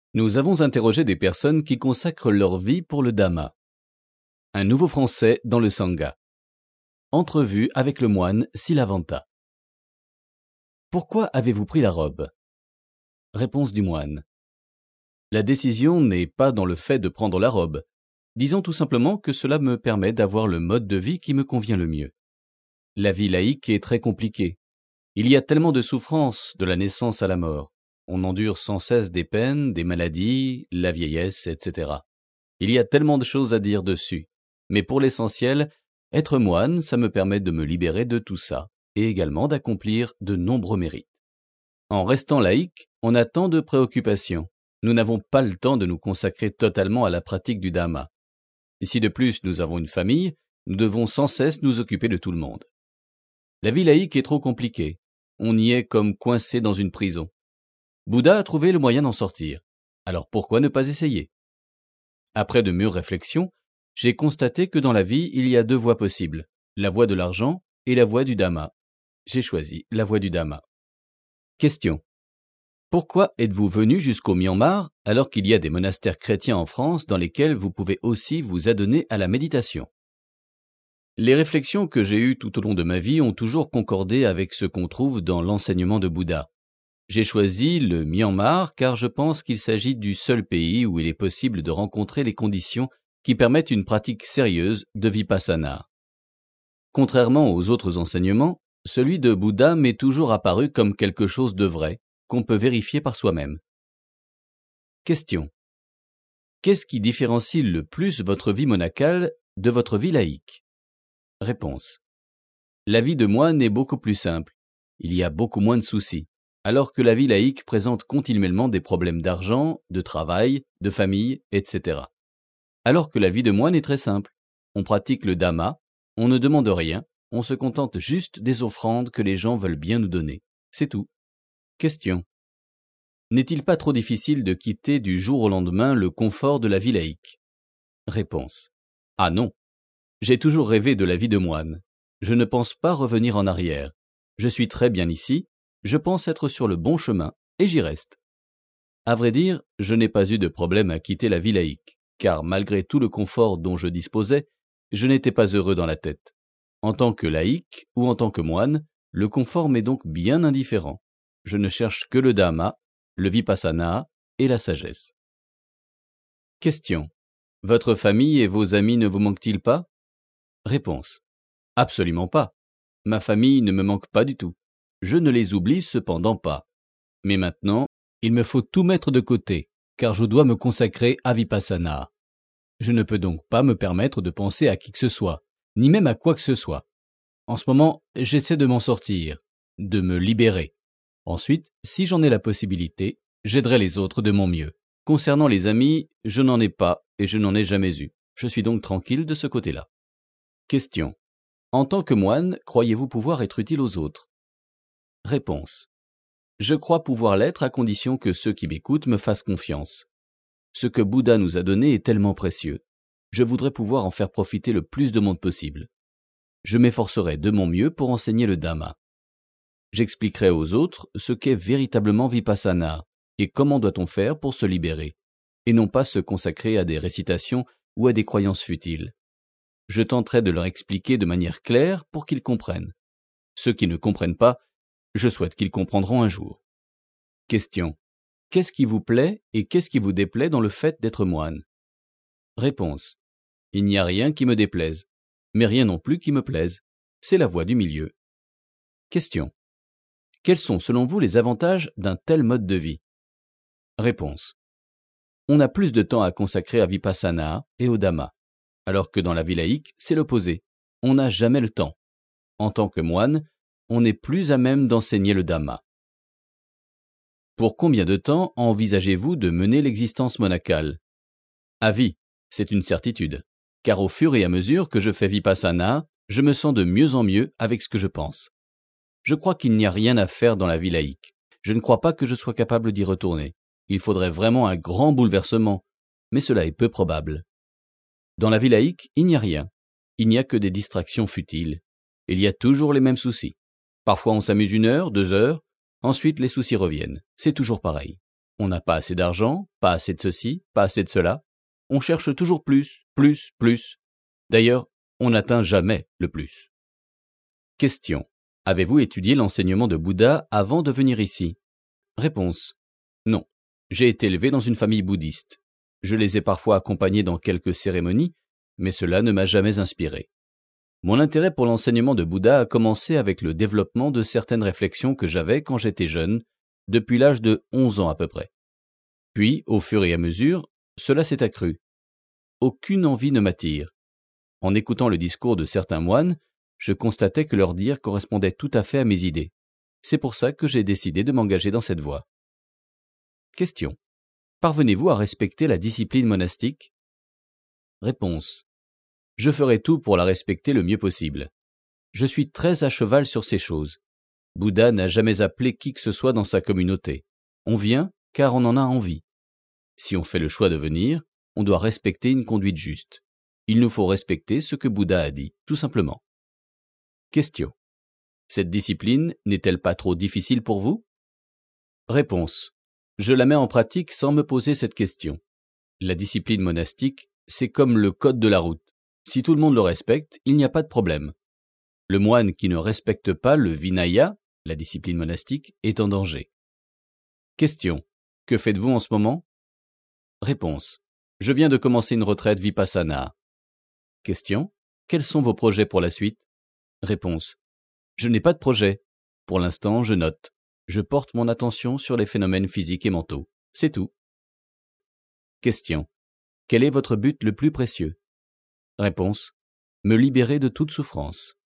Nous avons interrogé des personnes qui consacrent leur vie pour le Dhamma. Un nouveau français dans le Sangha. Entrevue avec le moine Silavanta. Pourquoi avez-vous pris la robe? Réponse du moine. La décision n'est pas dans le fait de prendre la robe. Disons tout simplement que cela me permet d'avoir le mode de vie qui me convient le mieux. La vie laïque est très compliquée. Il y a tellement de souffrances de la naissance à la mort. On endure sans cesse des peines, des maladies, la vieillesse, etc. Il y a tellement de choses à dire dessus. Mais pour l'essentiel, être moine, ça me permet de me libérer de tout ça, et également d'accomplir de nombreux mérites. En restant laïque, on a tant de préoccupations. Nous n'avons pas le temps de nous consacrer totalement à la pratique du Dhamma. Et si de plus nous avons une famille, nous devons sans cesse nous occuper de tout le monde. La vie laïque est trop compliquée. On y est comme coincé dans une prison. Bouddha a trouvé le moyen d'en sortir. Alors pourquoi ne pas essayer? Après de mûres réflexions, j'ai constaté que dans la vie, il y a deux voies possibles, la voie de l'argent et la voie du Dhamma. J'ai choisi la voie du Dhamma. Question. Pourquoi êtes-vous venu jusqu'au Myanmar alors qu'il y a des monastères chrétiens en France dans lesquels vous pouvez aussi vous adonner à la méditation? Les réflexions que j'ai eues tout au long de ma vie ont toujours concordé avec ce qu'on trouve dans l'enseignement de Bouddha. J'ai choisi le Myanmar car je pense qu'il s'agit du seul pays où il est possible de rencontrer les conditions qui permettent une pratique sérieuse de Vipassana. Contrairement aux autres enseignements, celui de Bouddha m'est toujours apparu comme quelque chose de vrai, qu'on peut vérifier par soi-même. Question. Qu'est-ce qui différencie le plus votre vie monacale de votre vie laïque? Réponse. La vie de moine est beaucoup plus simple. Il y a beaucoup moins de soucis. Alors que la vie laïque présente continuellement des problèmes d'argent, de travail, de famille, etc. Alors que la vie de moine est très simple. On pratique le Dhamma, on ne demande rien, on se contente juste des offrandes que les gens veulent bien nous donner. C'est tout. Question. N'est-il pas trop difficile de quitter du jour au lendemain le confort de la vie laïque? Réponse. Ah non. J'ai toujours rêvé de la vie de moine. Je ne pense pas revenir en arrière. Je suis très bien ici. Je pense être sur le bon chemin, et j'y reste. À vrai dire, je n'ai pas eu de problème à quitter la vie laïque, car malgré tout le confort dont je disposais, je n'étais pas heureux dans la tête. En tant que laïque ou en tant que moine, le confort m'est donc bien indifférent. Je ne cherche que le Dhamma, le Vipassana et la sagesse. Question. Votre famille et vos amis ne vous manquent-ils pas? Réponse. Absolument pas. Ma famille ne me manque pas du tout. Je ne les oublie cependant pas. Mais maintenant, il me faut tout mettre de côté, car je dois me consacrer à Vipassana. Je ne peux donc pas me permettre de penser à qui que ce soit, ni même à quoi que ce soit. En ce moment, j'essaie de m'en sortir, de me libérer. Ensuite, si j'en ai la possibilité, j'aiderai les autres de mon mieux. Concernant les amis, je n'en ai pas et je n'en ai jamais eu. Je suis donc tranquille de ce côté-là. Question. En tant que moine, croyez-vous pouvoir être utile aux autres? Réponse. Je crois pouvoir l'être à condition que ceux qui m'écoutent me fassent confiance. Ce que Bouddha nous a donné est tellement précieux. Je voudrais pouvoir en faire profiter le plus de monde possible. Je m'efforcerai de mon mieux pour enseigner le Dhamma. J'expliquerai aux autres ce qu'est véritablement Vipassana et comment doit-on faire pour se libérer, et non pas se consacrer à des récitations ou à des croyances futiles. Je tenterai de leur expliquer de manière claire pour qu'ils comprennent. Ceux qui ne comprennent pas, je souhaite qu'ils comprendront un jour. Question. Qu'est-ce qui vous plaît et qu'est-ce qui vous déplaît dans le fait d'être moine? Réponse. Il n'y a rien qui me déplaise, mais rien non plus qui me plaise. C'est la voie du milieu. Question. Quels sont selon vous les avantages d'un tel mode de vie? Réponse. On a plus de temps à consacrer à Vipassana et au Dhamma, alors que dans la vie laïque, c'est l'opposé. On n'a jamais le temps. En tant que moine, on est plus à même d'enseigner le Dhamma. Pour combien de temps envisagez-vous de mener l'existence monacale? À vie, c'est une certitude, car au fur et à mesure que je fais Vipassana, je me sens de mieux en mieux avec ce que je pense. Je crois qu'il n'y a rien à faire dans la vie laïque. Je ne crois pas que je sois capable d'y retourner. Il faudrait vraiment un grand bouleversement, mais cela est peu probable. Dans la vie laïque, il n'y a rien. Il n'y a que des distractions futiles. Il y a toujours les mêmes soucis. Parfois on s'amuse 1 heure, 2 heures, ensuite les soucis reviennent. C'est toujours pareil. On n'a pas assez d'argent, pas assez de ceci, pas assez de cela. On cherche toujours plus, plus, plus. D'ailleurs, on n'atteint jamais le plus. Question. Avez-vous étudié l'enseignement de Bouddha avant de venir ici? Réponse. Non. J'ai été élevé dans une famille bouddhiste. Je les ai parfois accompagnés dans quelques cérémonies, mais cela ne m'a jamais inspiré. Mon intérêt pour l'enseignement de Bouddha a commencé avec le développement de certaines réflexions que j'avais quand j'étais jeune, depuis l'âge de 11 ans à peu près. Puis, au fur et à mesure, cela s'est accru. Aucune envie ne m'attire. En écoutant le discours de certains moines, je constatais que leur dire correspondait tout à fait à mes idées. C'est pour ça que j'ai décidé de m'engager dans cette voie. Question. Parvenez-vous à respecter la discipline monastique? Réponse. Je ferai tout pour la respecter le mieux possible. Je suis très à cheval sur ces choses. Bouddha n'a jamais appelé qui que ce soit dans sa communauté. On vient car on en a envie. Si on fait le choix de venir, on doit respecter une conduite juste. Il nous faut respecter ce que Bouddha a dit, tout simplement. Question. Cette discipline n'est-elle pas trop difficile pour vous? Réponse. Je la mets en pratique sans me poser cette question. La discipline monastique, c'est comme le code de la route. Si tout le monde le respecte, il n'y a pas de problème. Le moine qui ne respecte pas le Vinaya, la discipline monastique, est en danger. Question. Que faites-vous en ce moment? Réponse. Je viens de commencer une retraite Vipassana. Question. Quels sont vos projets pour la suite? Réponse. Je n'ai pas de projet. Pour l'instant, je note. Je porte mon attention sur les phénomènes physiques et mentaux. C'est tout. Question. Quel est votre but le plus précieux? Réponse. Me libérer de toute souffrance.